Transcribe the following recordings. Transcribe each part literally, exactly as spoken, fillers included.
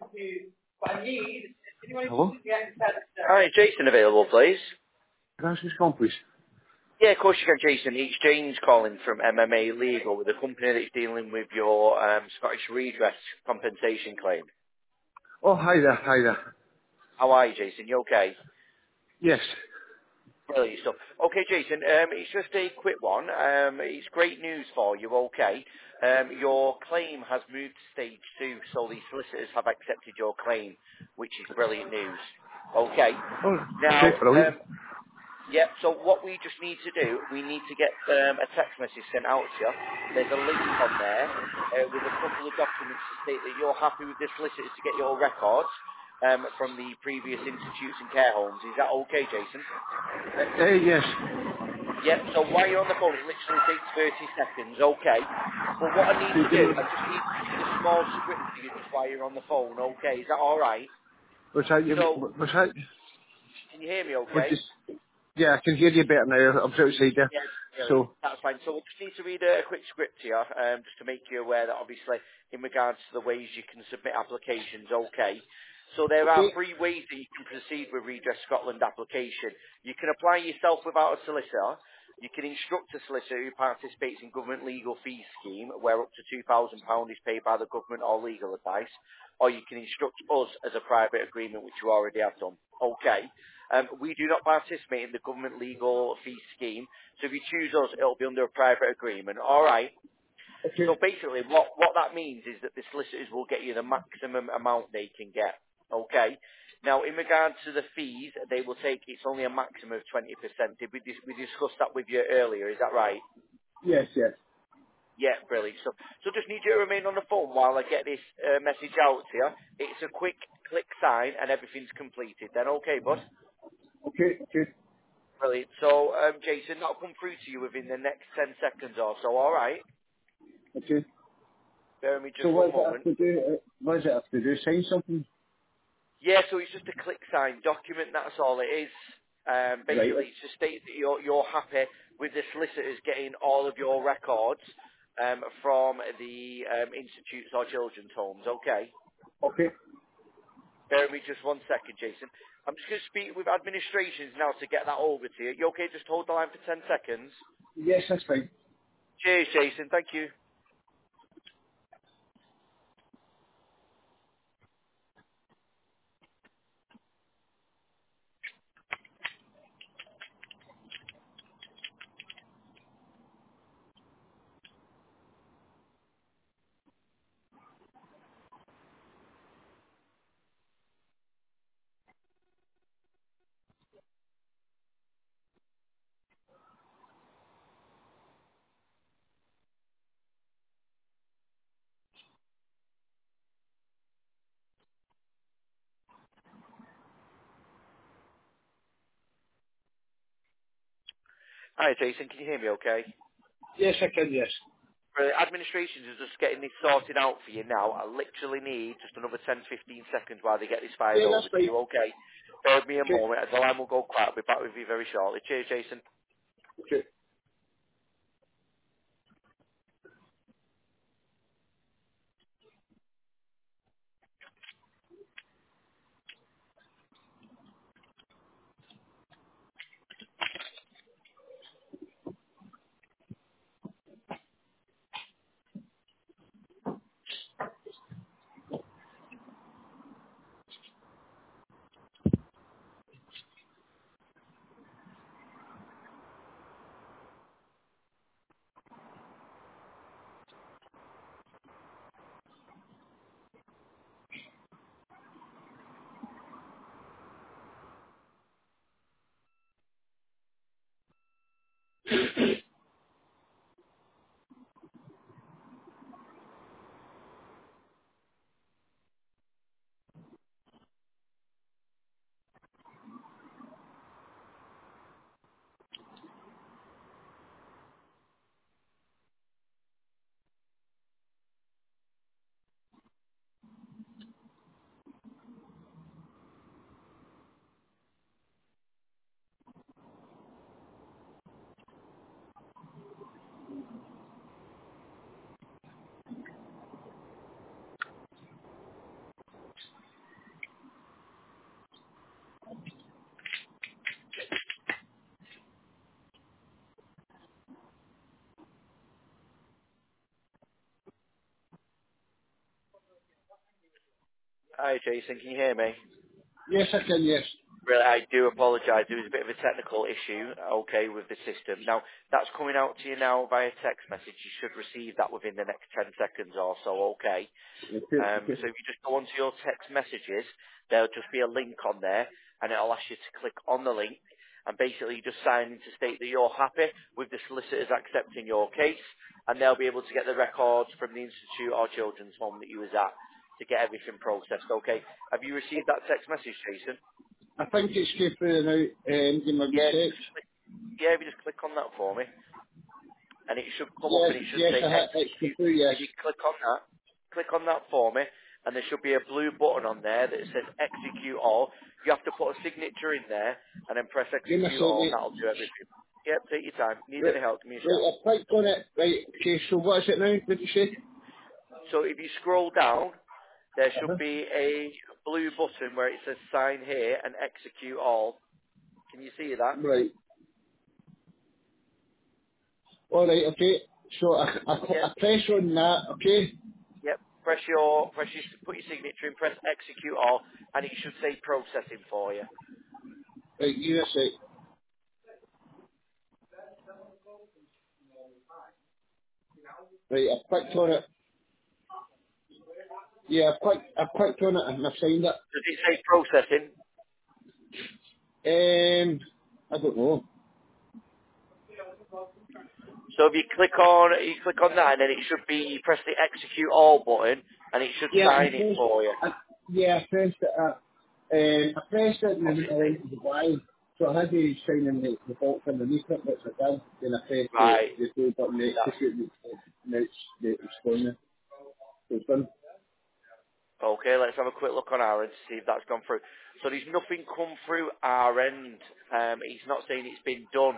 Hello? Hi, Jason available, please? Can I ask this call, please? Yeah, of course you can, Jason. It's James calling from M M A Legal with a company that's dealing with your um, Scottish redress compensation claim. Oh, hi there, hi there. How are you, Jason? You okay? Yes. Brilliant stuff. Okay, Jason, um, it's just a quick one. Um, it's great news for you, okay? Um, your claim has moved to stage two, so the solicitors have accepted your claim, which is brilliant news. Okay. Oh, Now, okay, brilliant. um, Yep, so what we just need to do, we need to get um, a text message sent out to you. There's a link on there uh, with a couple of documents to state that you're happy with the solicitors to get your records um, from the previous institutes and care homes. Is that okay, Jason? Uh, yes. Yep, so while you're on the phone, it literally takes thirty seconds, okay. But what I need to do, I just need to read a small script to you just while you're on the phone, okay? Is that alright? Was that, you, So, was that, can you hear me was okay? this, yeah, I can hear you better now. I'm outside there. Yes, brilliant. So, That's fine. So we just need to read a, a quick script here, um, just to make you aware that obviously in regards to the ways you can submit applications, okay. So there are okay, three ways that you can proceed with Redress Scotland application. You can apply yourself without a solicitor. You can instruct a solicitor who participates in government legal fee scheme, where up to two thousand pounds is paid by the government or legal advice. Or you can instruct us as a private agreement, which you already have done. Okay. Um, we do not participate in the government legal fee scheme, so if you choose us, it'll be under a private agreement. All right. So okay, basically, what, what that means is that the solicitors will get you the maximum amount they can get. Okay. Now, in regards to the fees, they will take, it's only a maximum of twenty percent. Did we, dis- we discussed that with you earlier, is that right? yes, yes. Yeah, brilliant. So, so just need you to remain on the phone while I get this uh, message out to you. It's a quick click sign and everything's completed. Then okay, bud? Okay, okay, Brilliant. So, um, Jason, that'll come through to you within the next ten seconds or so, alright? okay. Bear with me So just what one does it have moment. to do? Uh, what does it have to do? Sign something? Yeah, so it's just a click sign document, that's all it is. Um, Right. basically, it's to state that you're, you're happy with the solicitors getting all of your records um, from the um, institutes or children's homes, okay? Okay. Bear with me just one second, Jason. I'm just going to speak with administrations now to get that over to you. You okay? Just hold the line for ten seconds. Yes, that's fine. Cheers, Jason. Thank you. Hi, Jason. Can you hear me okay? Yes, I can, yes. Uh, administrations is just getting this sorted out for you now. I literally need just another ten, fifteen seconds while they get this fired Yeah, that's over to fine. you, okay? Bear with me a Okay, moment, as the line will go quiet. I'll be back with you very shortly. Cheers, Jason. okay. Hi, Jason. Can you hear me? Yes, I can, yes. Really, I do apologise. There was a bit of a technical issue, okay, with the system. Now, that's coming out to you now via text message. You should receive that within the next ten seconds or so, okay? Okay, Um, okay. so if you just go onto your text messages, there'll just be a link on there, and it'll ask you to click on the link, and basically just sign in to state that you're happy with the solicitors accepting your case, and they'll be able to get the records from the institute or children's home that you was at to get everything processed, okay? Have you received that text message, Jason? I think it's came through now, um, give me a wee Yeah, if you sec. just click, yeah, if you just click on that for me, and it should come up Yes, and it should yes, say I ha- it's come execute. through, yes. If you click on that, click on that for me, and there should be a blue button on there that says execute all. You have to put a signature in there, and then press Give me a execute sec, all, and mate. that'll do everything. Yep, take your time. Need Right, any help, give me a right, shout. I clicked on it. Right, okay, so what is it now, did you say? So if you scroll down, there should Uh-huh. be a blue button where it says sign here and execute all. Can you see that? Right. Alright, okay. So I, I, Yep. I press on that, okay? Yep. Press your, press your, put your signature in, press execute all, and it should say processing for you. Right, give me a sec. Right, I clicked on it. Yeah, I clicked, I clicked on it and I signed it. Does it say processing? Um, I don't know. So if you click on, you click on that, and then it should be, you press the execute all button, and it should Yeah, I sign it pressed, for you. I, yeah, I pressed it up. Um, I pressed it and What's then it I say? went to the line. So I had to sign in the, the box underneath it, which I did. Then I pressed the, Right. the blue button to That's execute and it's, and it's, it's going there. So it's done. okay. Let's have a quick look on our end to see if that's gone through. So there's nothing come through our end. Um, he's not saying it's been done.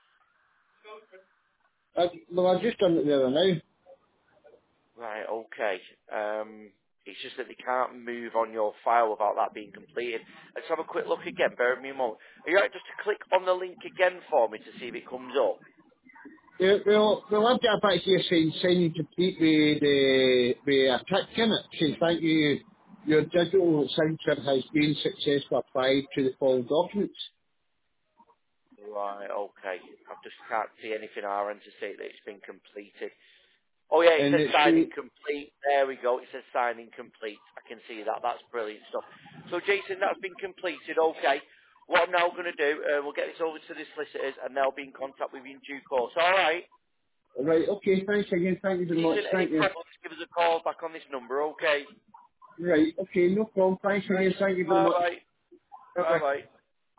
I, well, I've just done it there now. Right, okay. Um, it's just that they can't move on your file without that being completed. Let's have a quick look again. Bear with me a moment. Are you right just to click on the link again for me to see if it comes up? Yeah, well, well, I've got back here saying signing complete with the with a tick in it. Saying thank you. Your digital signature has been successfully applied to the following documents. Right, okay. I just can't see anything on our end to say that it's been completed. Oh yeah, it And says it's signing the, complete. There we go. It says signing complete. I can see that. That's brilliant stuff. So Jason, that's been completed. Okay. What I'm now going to do, uh, we'll get this over to the solicitors and they'll be in contact with you in due course. All right. right, okay, thanks again, thank you very much, Jason, any thank you. problems, give us a call back on this number. Okay. Right, okay, no problem, thanks again, Thanks. thank you very Bye much. bye. Bye Bye-bye. bye.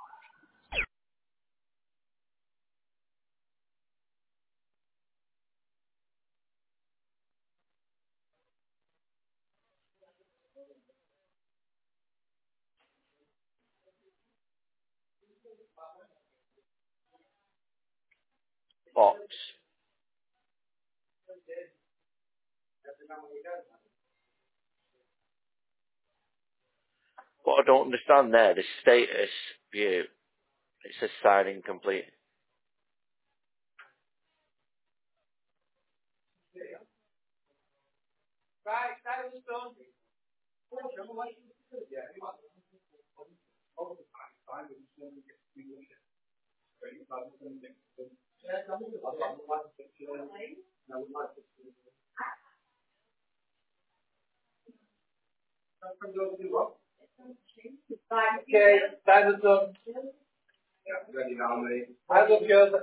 Box. What I don't understand there, the status view. It says signing complete. Okay, time is up. Ready now, mate. I look good.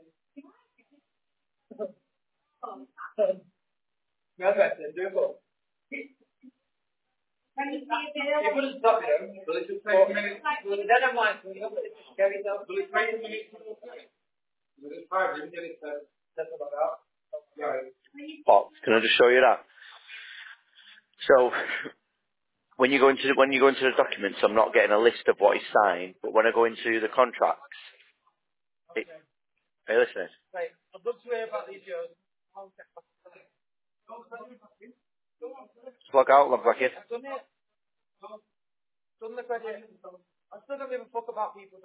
Perfect, do it. You couldn't stop him. Will it just take a minute? Will it then I'm like, will it just get it up? Will it take a minute? Will it five minutes? Get it set set about that. Right. Box. Can I just show you that? So when you go into the, when you go into the documents, I'm not getting a list of what is signed, but when I go into the contracts, it, are you listening? Right. I'd love to hear about these yours. Just log out, log back in. I've done it. Done the credit. I still don't give a fuck about people.